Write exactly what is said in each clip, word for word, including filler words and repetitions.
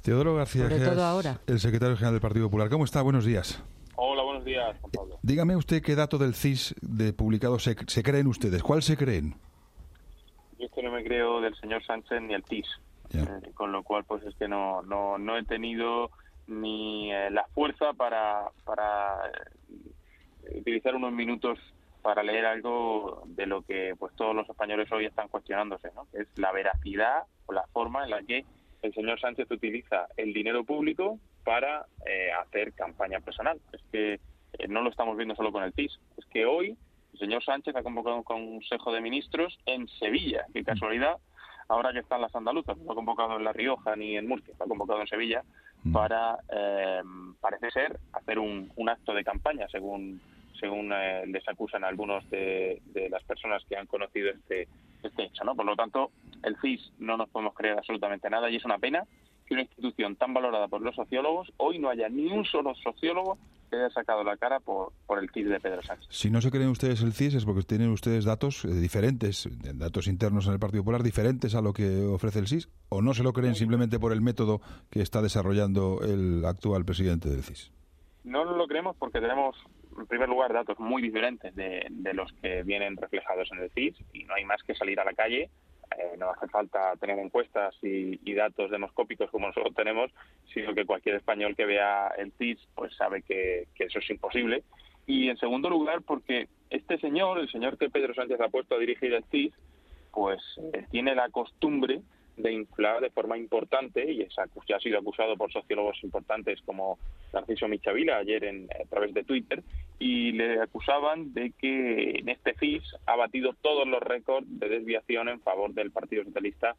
Teodoro García Sobre Geas, todo ahora. el secretario general del Partido Popular. ¿Cómo está? Buenos días. Hola, buenos días, Juan Pablo. Eh, dígame usted qué dato del C I S de publicado se, se creen ustedes. ¿Cuál se creen? Yo es que no me creo del señor Sánchez ni el T I S, eh, con lo cual pues es que no no no he tenido ni eh, la fuerza para para eh, utilizar unos minutos para leer algo de lo que pues todos los españoles hoy están cuestionándose, ¿no? Que es la veracidad o la forma en la que el señor Sánchez utiliza el dinero público para eh, hacer campaña personal. Es que eh, no lo estamos viendo solo con el T I S, es que hoy el señor Sánchez ha convocado un Consejo de Ministros en Sevilla. Qué casualidad, ahora que están las andaluzas, no ha convocado en La Rioja ni en Murcia, lo ha convocado en Sevilla para, eh, parece ser, hacer un, un acto de campaña, según según eh, les acusan algunos de, de las personas que han conocido este este hecho, ¿no? Por lo tanto, el C I S no nos podemos creer absolutamente nada y es una pena que una institución tan valorada por los sociólogos hoy no haya ni un solo sociólogo que haya sacado la cara por, por el T I S de Pedro Sánchez. Si no se creen ustedes el C I S es porque tienen ustedes datos eh, diferentes, datos internos en el Partido Popular diferentes a lo que ofrece el C I S, o no se lo creen simplemente por el método que está desarrollando el actual presidente del C I S. No lo creemos porque tenemos, en primer lugar, datos muy diferentes de, de los que vienen reflejados en el C I S y no hay más que salir a la calle. Eh, no hace falta tener encuestas y, y datos demoscópicos como nosotros tenemos, sino que cualquier español que vea el C I S pues sabe que, que eso es imposible. Y en segundo lugar, porque este señor, el señor que Pedro Sánchez ha puesto a dirigir el C I S, pues eh, tiene la costumbre de inflar de forma importante, y es, ya ha sido acusado por sociólogos importantes como Narciso Michavila ayer en, a través de Twitter, y le acusaban de que en este C I S ha batido todos los récords de desviación en favor del Partido Socialista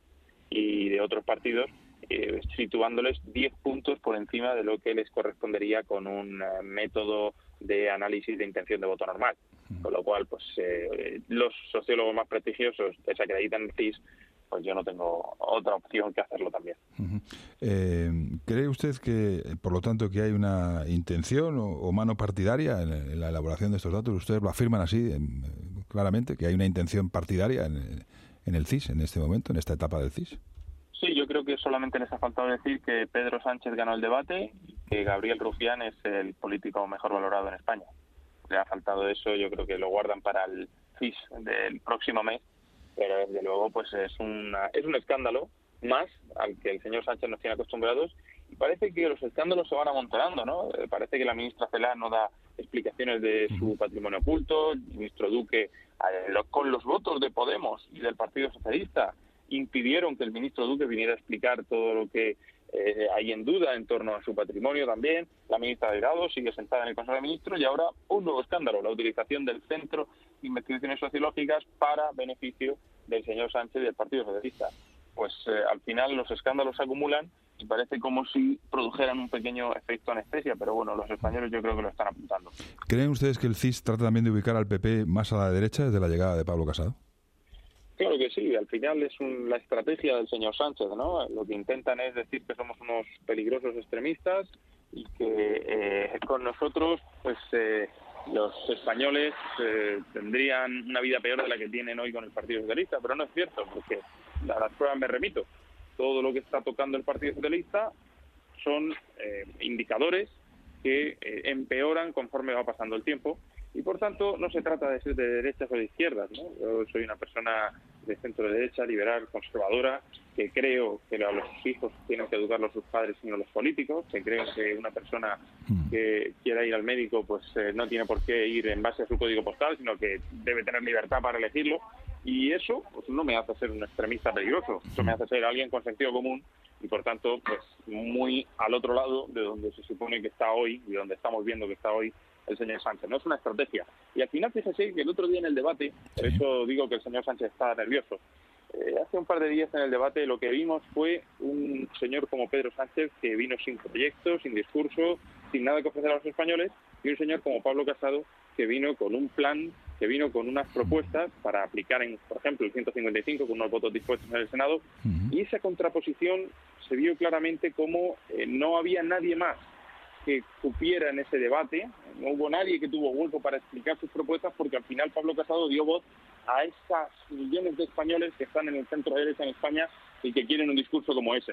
y de otros partidos, eh, situándoles diez puntos por encima de lo que les correspondería con un uh, método de análisis de intención de voto normal. Con lo cual, pues eh, los sociólogos más prestigiosos desacreditan el C I S, pues yo no tengo otra opción que hacerlo también. Uh-huh. Eh, ¿Cree usted que, por lo tanto, que hay una intención o, o mano partidaria en, en la elaboración de estos datos? Ustedes lo afirman así, en, claramente, que hay una intención partidaria en, en el C I S, en este momento, en esta etapa del C I S. Sí, yo creo que solamente les ha faltado decir que Pedro Sánchez ganó el debate y que Gabriel Rufián es el político mejor valorado en España. Le ha faltado eso, yo creo que lo guardan para el C I S del próximo mes, pero desde luego pues es una es un escándalo más al que el señor Sánchez nos tiene acostumbrados, y parece que los escándalos se van amontonando, ¿no? Eh, parece que la ministra Celaá no da explicaciones de su patrimonio oculto, el ministro Duque, eh, lo, con los votos de Podemos y del Partido Socialista, impidieron que el ministro Duque viniera a explicar todo lo que eh, hay en duda en torno a su patrimonio también. La ministra Delgado sigue sentada en el Consejo de Ministros y ahora un nuevo escándalo, la utilización del Centro de Investigaciones Sociológicas para beneficio del señor Sánchez y del Partido Socialista. Pues eh, al final los escándalos se acumulan y parece como si produjeran un pequeño efecto anestesia, pero bueno, los españoles yo creo que lo están apuntando. ¿Creen ustedes que el C I S trata también de ubicar al P P más a la derecha desde la llegada de Pablo Casado? Claro que sí, al final es un, la estrategia del señor Sánchez, ¿no? Lo que intentan es decir que somos unos peligrosos extremistas y que eh, con nosotros pues eh, los españoles eh, tendrían una vida peor de la que tienen hoy con el Partido Socialista, pero no es cierto, porque a las pruebas me remito. Todo lo que está tocando el Partido Socialista son eh, indicadores que eh, empeoran conforme va pasando el tiempo. Y por tanto no se trata de ser de derechas o de izquierdas, ¿no? Yo soy una persona de centro derecha, liberal, conservadora, que creo que a los hijos tienen que educarlos sus padres y no los políticos, que creo que una persona que quiera ir al médico pues eh, no tiene por qué ir en base a su código postal, sino que debe tener libertad para elegirlo, y eso pues no me hace ser un extremista peligroso, eso me hace ser alguien con sentido común y por tanto pues muy al otro lado de donde se supone que está hoy y donde estamos viendo que está hoy el señor Sánchez. No es una estrategia. Y al final, fíjese que el otro día en el debate, por eso digo que el señor Sánchez está nervioso, eh, hace un par de días en el debate lo que vimos fue un señor como Pedro Sánchez que vino sin proyecto, sin discurso, sin nada que ofrecer a los españoles, y un señor como Pablo Casado que vino con un plan, que vino con unas propuestas para aplicar, en, por ejemplo, el ciento cincuenta y cinco con unos votos dispuestos en el Senado, uh-huh. Y esa contraposición se vio claramente como eh, no había nadie más que cupiera en ese debate, no hubo nadie que tuvo hueco para explicar sus propuestas, porque al final Pablo Casado dio voz a esas millones de españoles que están en el centro derecha en España y que quieren un discurso como ese, ¿no?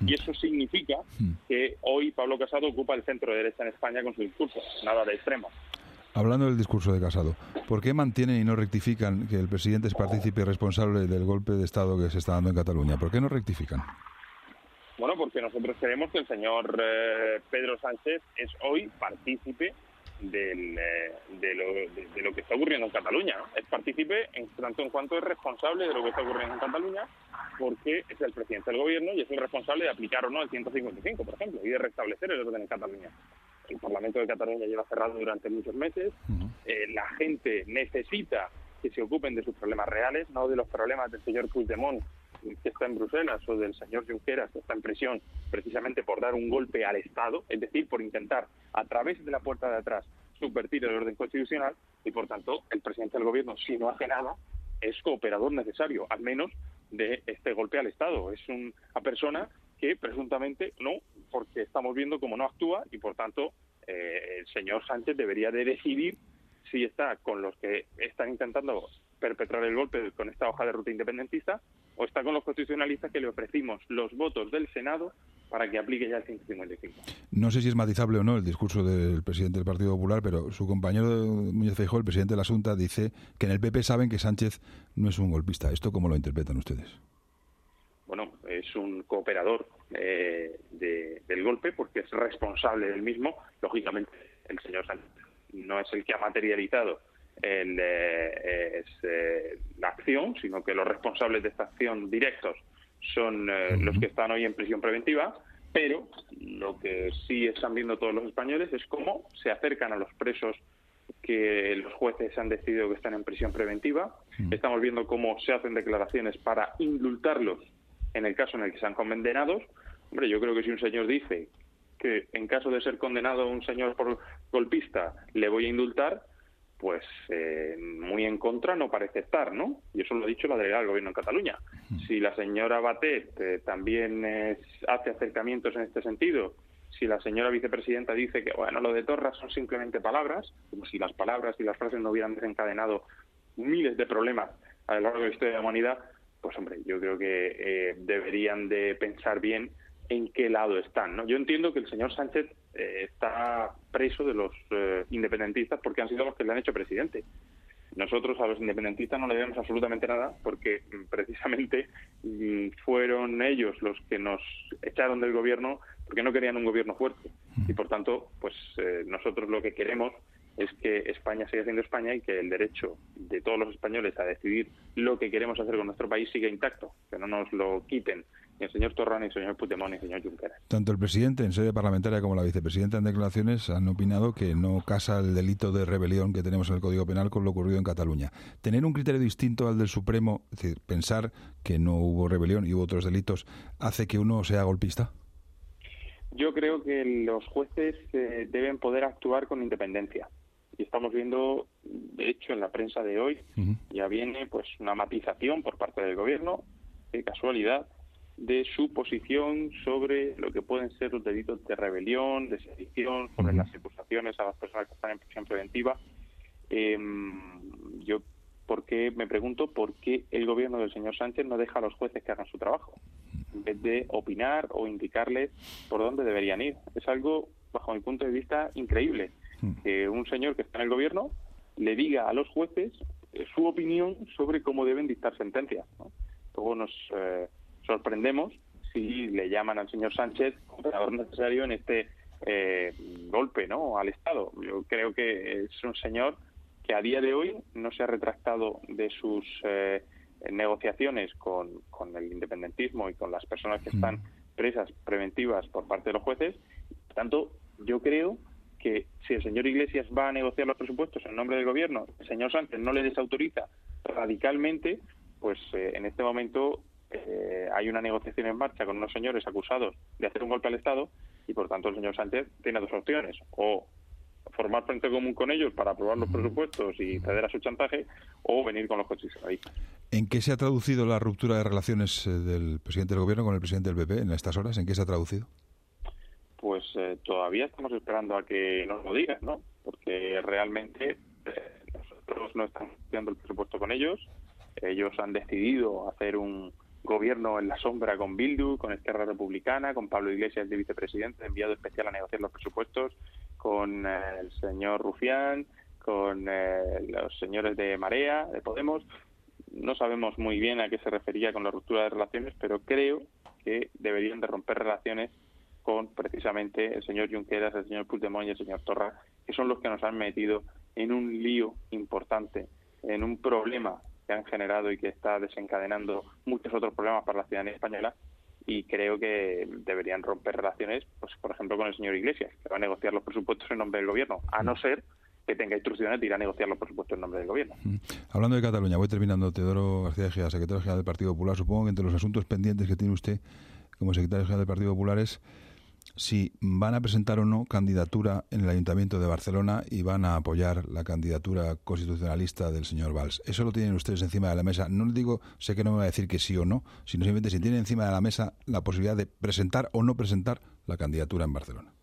Y eso significa que hoy Pablo Casado ocupa el centro derecha en España con su discurso, nada de extremo. Hablando del discurso de Casado, ¿por qué mantienen y no rectifican que el presidente es partícipe responsable del golpe de Estado que se está dando en Cataluña? ¿Por qué no rectifican? Bueno, porque nosotros creemos que el señor eh, Pedro Sánchez es hoy partícipe del, eh, de, lo, de, de lo que está ocurriendo en Cataluña, ¿no? Es partícipe en tanto en cuanto es responsable de lo que está ocurriendo en Cataluña, porque es el presidente del gobierno y es el responsable de aplicar o no el ciento cincuenta y cinco, por ejemplo, y de restablecer el orden en Cataluña. El Parlamento de Cataluña lleva cerrado durante muchos meses. Uh-huh. Eh, la gente necesita que se ocupen de sus problemas reales, no de los problemas del señor Puigdemont, que está en Bruselas, o del señor Junqueras, que está en prisión precisamente por dar un golpe al Estado, es decir, por intentar, a través de la puerta de atrás, subvertir el orden constitucional, y por tanto, el presidente del gobierno, si no hace nada, es cooperador necesario, al menos de este golpe al Estado. Es una persona que presuntamente no, porque estamos viendo cómo no actúa, y por tanto, eh, el señor Sánchez debería de decidir si está con los que están intentando perpetrar el golpe con esta hoja de ruta independentista, o está con los constitucionalistas que le ofrecimos los votos del Senado para que aplique ya el ciento cincuenta y cinco. No sé si es matizable o no el discurso del presidente del Partido Popular, pero su compañero Núñez Feijóo, el presidente de la Xunta, dice que en el P P saben que Sánchez no es un golpista. ¿Esto cómo lo interpretan ustedes? Bueno, es un cooperador eh, de, del golpe porque es responsable del mismo. Lógicamente, el señor Sánchez no es el que ha materializado el, eh, es, eh, la acción, sino que los responsables de esta acción directos son eh, uh-huh. los que están hoy en prisión preventiva, pero lo que sí están viendo todos los españoles es cómo se acercan a los presos que los jueces han decidido que están en prisión preventiva. Uh-huh. Estamos viendo cómo se hacen declaraciones para indultarlos en el caso en el que sean condenados. Hombre, yo creo que si un señor dice que en caso de ser condenado un señor por golpista le voy a indultar, pues eh, muy en contra no parece estar, ¿no? Y eso lo ha dicho la delegada del Gobierno en Cataluña. Si la señora Batet eh, también eh, hace acercamientos en este sentido, si la señora vicepresidenta dice que, bueno, lo de Torra son simplemente palabras, como si las palabras y las frases no hubieran desencadenado miles de problemas a lo largo de la historia de la humanidad, pues, hombre, yo creo que eh, deberían de pensar bien en qué lado están, ¿no? Yo entiendo que el señor Sánchez eh, está preso de los eh, independentistas porque han sido los que le han hecho presidente. Nosotros a los independentistas no le debemos absolutamente nada porque precisamente fueron ellos los que nos echaron del gobierno porque no querían un gobierno fuerte. Y por tanto, pues eh, nosotros lo que queremos es que España siga siendo España y que el derecho de todos los españoles a decidir lo que queremos hacer con nuestro país siga intacto, que no nos lo quiten ni el señor Torra, ni el señor Puigdemont, ni el señor Junqueras. Tanto el presidente en sede parlamentaria como la vicepresidenta en declaraciones han opinado que no casa el delito de rebelión que tenemos en el Código Penal con lo ocurrido en Cataluña. Tener un criterio distinto al del Supremo, es decir, pensar que no hubo rebelión y hubo otros delitos, ¿hace que uno sea golpista? Yo creo que los jueces eh, deben poder actuar con independencia. Y estamos viendo, de hecho, en la prensa de hoy, uh-huh. ya viene pues una matización por parte del gobierno, de casualidad, de su posición sobre lo que pueden ser los delitos de rebelión, de sedición, sobre uh-huh. las acusaciones a las personas que están en prisión preventiva. Eh, yo ¿por qué, me pregunto por qué el gobierno del señor Sánchez no deja a los jueces que hagan su trabajo, en vez de opinar o indicarles por dónde deberían ir. Es algo, bajo mi punto de vista, increíble. Que un señor que está en el gobierno le diga a los jueces eh, su opinión sobre cómo deben dictar sentencias, ¿no? Luego nos eh, sorprendemos si le llaman al señor Sánchez cooperador necesario en este eh, golpe, ¿no?, al Estado. Yo creo que es un señor que a día de hoy no se ha retractado de sus eh, negociaciones con, con el independentismo y con las personas que están presas preventivas por parte de los jueces. Por tanto, yo creo que si el señor Iglesias va a negociar los presupuestos en nombre del gobierno, el señor Sánchez no le desautoriza radicalmente, pues eh, en este momento eh, hay una negociación en marcha con unos señores acusados de hacer un golpe al Estado y por tanto el señor Sánchez tiene dos opciones: o formar frente común con ellos para aprobar los presupuestos y ceder a su chantaje, o venir con los constitucionalistas. ¿En qué se ha traducido la ruptura de relaciones del presidente del gobierno con el presidente del P P en estas horas? ¿En qué se ha traducido? Pues eh, todavía estamos esperando a que nos lo digan, ¿no? Porque realmente eh, nosotros no estamos estudiando el presupuesto con ellos. Ellos han decidido hacer un gobierno en la sombra con Bildu, con Esquerra Republicana, con Pablo Iglesias de vicepresidente, enviado especial a negociar los presupuestos, con eh, el señor Rufián, con eh, los señores de Marea, de Podemos. No sabemos muy bien a qué se refería con la ruptura de relaciones, pero creo que deberían de romper relaciones con precisamente el señor Junqueras, el señor Puigdemont y el señor Torra, que son los que nos han metido en un lío importante, en un problema que han generado y que está desencadenando muchos otros problemas para la ciudadanía española, y creo que deberían romper relaciones, pues por ejemplo, con el señor Iglesias, que va a negociar los presupuestos en nombre del gobierno, a no ser que tenga instrucciones de ir a negociar los presupuestos en nombre del gobierno. Hablando de Cataluña, voy terminando. Teodoro García Egea, secretario general del Partido Popular. Supongo que entre los asuntos pendientes que tiene usted como secretario general del Partido Popular es si van a presentar o no candidatura en el Ayuntamiento de Barcelona y van a apoyar la candidatura constitucionalista del señor Valls. Eso lo tienen ustedes encima de la mesa. No les digo, sé que no me va a decir que sí o no, sino simplemente si tienen encima de la mesa la posibilidad de presentar o no presentar la candidatura en Barcelona.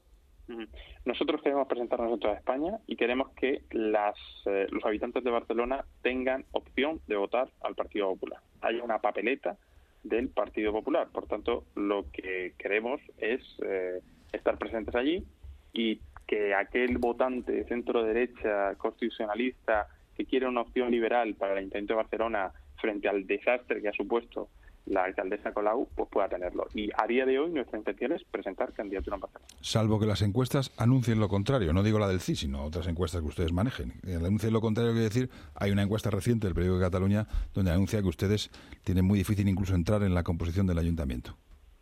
Nosotros queremos presentarnos a toda España y queremos que las, eh, los habitantes de Barcelona tengan opción de votar al Partido Popular. Hay una papeleta del Partido Popular. Por tanto, lo que queremos es eh, estar presentes allí y que aquel votante centro-derecha constitucionalista que quiere una opción liberal para el Ayuntamiento de Barcelona frente al desastre que ha supuesto la alcaldesa Colau, pues pueda tenerlo. Y a día de hoy nuestra intención es presentar candidatura en Barcelona. Salvo que las encuestas anuncien lo contrario. No digo la del C I, sino otras encuestas que ustedes manejen. El anuncien lo contrario quiere decir, hay una encuesta reciente del periódico de Cataluña donde anuncia que ustedes tienen muy difícil incluso entrar en la composición del ayuntamiento.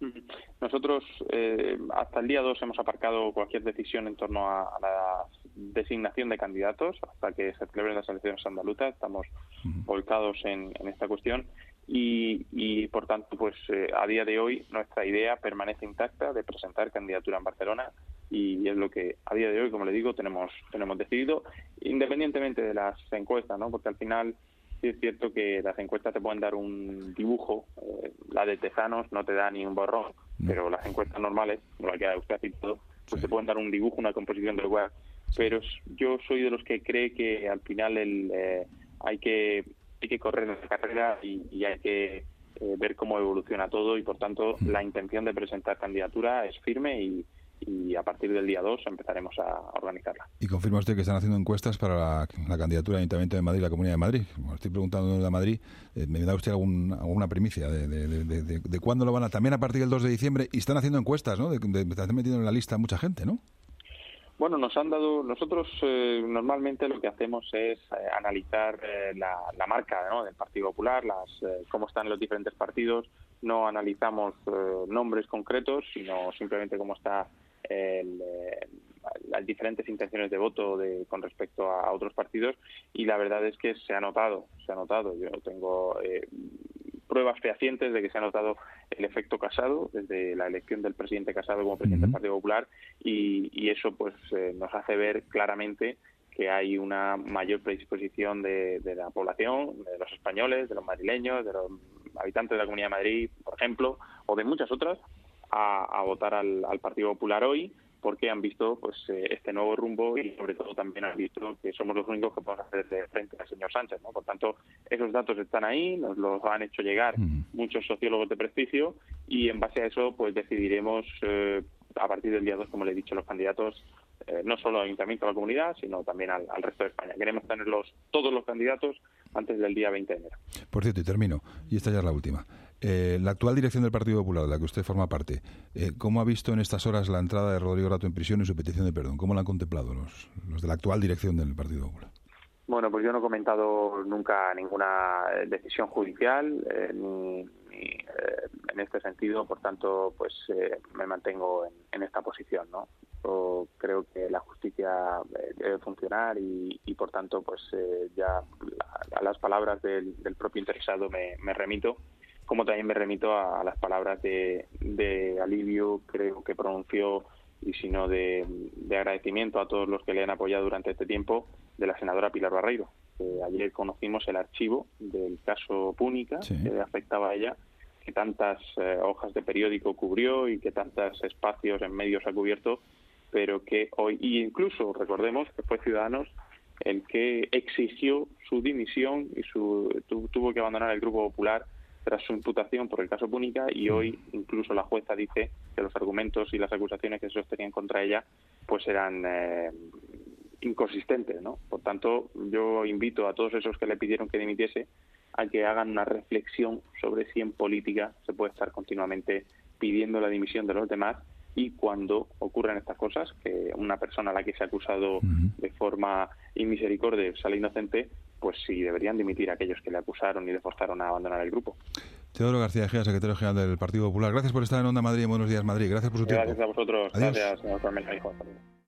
Nosotros eh, hasta el día dos hemos aparcado cualquier decisión en torno a, a la designación de candidatos hasta que se celebren las elecciones andaluzas. Estamos uh-huh. volcados en, en esta cuestión. Y, y por tanto, pues eh, a día de hoy nuestra idea permanece intacta de presentar candidatura en Barcelona y es lo que a día de hoy, como le digo, tenemos tenemos decidido, independientemente de las encuestas, ¿no? Porque al final sí es cierto que las encuestas te pueden dar un dibujo, eh, la de Tezanos no te da ni un borrón, no. pero las encuestas normales, como la que usted ha citado, pues sí. te pueden dar un dibujo, una composición del lugar. Sí. Pero yo soy de los que cree que al final el eh, hay que hay que correr la carrera y, y hay que eh, ver cómo evoluciona todo y, por tanto, la intención de presentar candidatura es firme y, y a partir del día dos empezaremos a organizarla. Y confirma usted que están haciendo encuestas para la, la candidatura del Ayuntamiento de Madrid y la Comunidad de Madrid. Como estoy preguntando de Madrid, eh, ¿me da usted algún, alguna primicia de, de, de, de, de, de cuándo lo van a...? También a partir del dos de diciembre, y están haciendo encuestas, ¿no? De, de, de, están metiendo en la lista mucha gente, ¿no? Bueno, nos han dado, nosotros eh, normalmente lo que hacemos es eh, analizar eh, la, la marca, ¿no? del Partido Popular, las eh, cómo están los diferentes partidos. No analizamos eh, nombres concretos, sino simplemente cómo está el, eh, las diferentes intenciones de voto de, con respecto a, a otros partidos. Y la verdad es que se ha notado, se ha notado. Yo tengo eh, pruebas fehacientes de que se ha notado el efecto Casado desde la elección del presidente Casado como presidente uh-huh. del Partido Popular y, y eso pues eh, nos hace ver claramente que hay una mayor predisposición de, de la población, de los españoles, de los madrileños, de los habitantes de la Comunidad de Madrid, por ejemplo, o de muchas otras, a, a votar al, al Partido Popular hoy, porque han visto pues eh, este nuevo rumbo y sobre todo también han visto que somos los únicos que podemos hacer de frente al señor Sánchez, ¿no? Por tanto, esos datos están ahí, nos los han hecho llegar uh-huh. muchos sociólogos de prestigio y en base a eso pues decidiremos eh, a partir del día dos, como le he dicho, los candidatos, eh, no solo al Ayuntamiento de la Comunidad, sino también al, al resto de España. Queremos tenerlos todos los candidatos antes del día veinte de enero. Por cierto, y termino, y esta ya es la última. Eh, la actual dirección del Partido Popular, de la que usted forma parte, eh, ¿cómo ha visto en estas horas la entrada de Rodrigo Rato en prisión y su petición de perdón? ¿Cómo la han contemplado los, los de la actual dirección del Partido Popular? Bueno, pues yo no he comentado nunca ninguna decisión judicial, eh, ni, ni eh, en este sentido, por tanto, pues eh, me mantengo en, en esta posición, ¿no? Yo creo que la justicia eh, debe funcionar y, y, por tanto, pues eh, ya la, a las palabras del, del propio interesado me, me remito, como también me remito a, a las palabras de, de alivio, creo que pronunció, y sino de, de agradecimiento a todos los que le han apoyado durante este tiempo, de la senadora Pilar Barreiro. Eh, ayer conocimos el archivo del caso Púnica, sí. que afectaba a ella, que tantas eh, hojas de periódico cubrió y que tantos espacios en medios ha cubierto, pero que hoy, y incluso recordemos que fue Ciudadanos el que exigió su dimisión y su tu, tuvo que abandonar el Grupo Popular tras su imputación por el caso Púnica, y hoy incluso la jueza dice que los argumentos y las acusaciones que se sostenían contra ella pues eran eh, inconsistentes, ¿no? Por tanto, yo invito a todos esos que le pidieron que dimitiese a que hagan una reflexión sobre si en política se puede estar continuamente pidiendo la dimisión de los demás, y cuando ocurren estas cosas, que una persona a la que se ha acusado uh-huh. de forma inmisericordia sale inocente, pues sí deberían dimitir a aquellos que le acusaron y le forzaron a abandonar el grupo. Teodoro García Egea, secretario general del Partido Popular. Gracias por estar en Onda Madrid y Buenos Días Madrid. Gracias por su Gracias tiempo. Gracias a vosotros. Adiós. Gracias, señor Carmen.